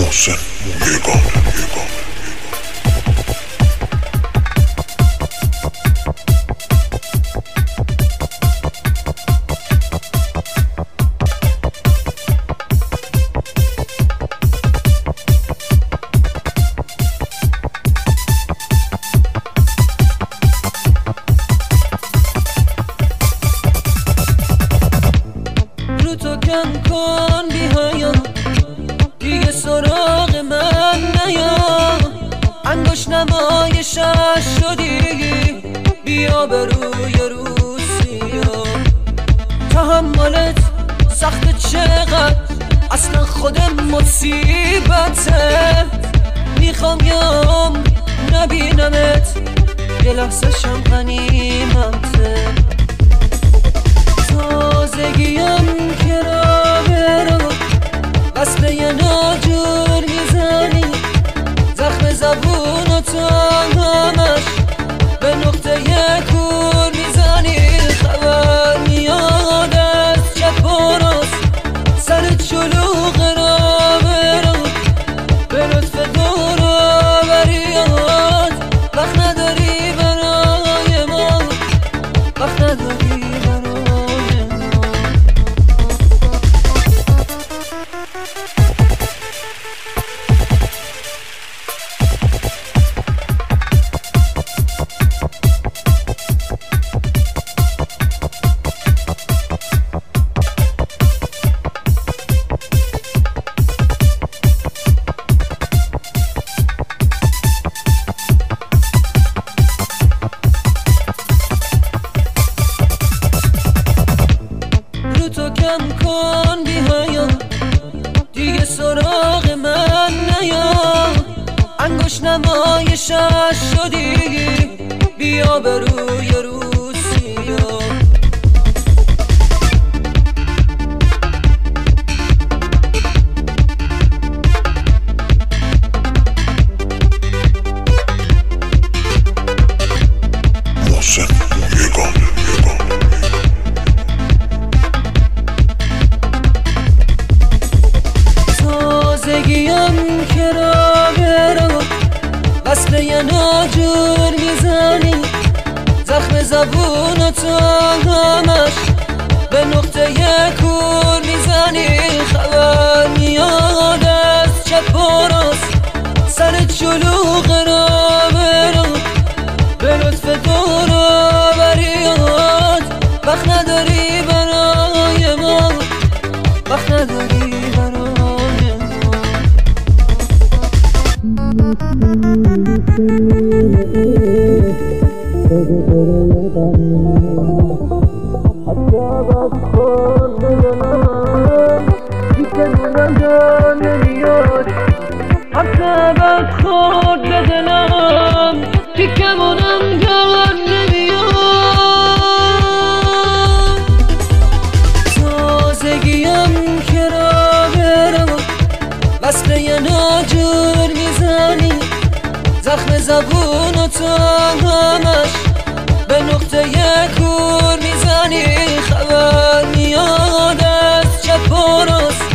محسن مویگان رو تو کم کن بیهایا دیگه سراغ من نیا انگوش نمایشش شدی بیا به روی روسیا تحملت سخت چقدر اصلا خود مصیبته میخوام یام نبینمت یه لحظه شم غنیمته تازگیم که را برو وصله یه ناجور میزنی زخم زبون و تا همش به نقطه یه کور میزنی خبر میاد از چپ و راست سرت شلوغ را برو به لطف دور آوریات وقت نداری برای ما وقت نداری تو کم کن بیهایا دیگه سراغ من نیا انگوش نمایشش شدی بیا به روی روسیا محسن مویگان تازگیم که را برو وصله یه ناجور میزنی زخم زبون و تا همش به نقطه یه کور میزنی خبر میاد از چپ و راست سرت شلوغ را برو به لطف دور آوریات وقت نداری برای ما وقت نداری برای حتی خود بدنم تیکمونم جان نمیاد تازگیم که را برو وصله یه ناجور میزنی زخم زبون و تا همش به نقطه یه کور میزنی خبر میاد از چپ و راست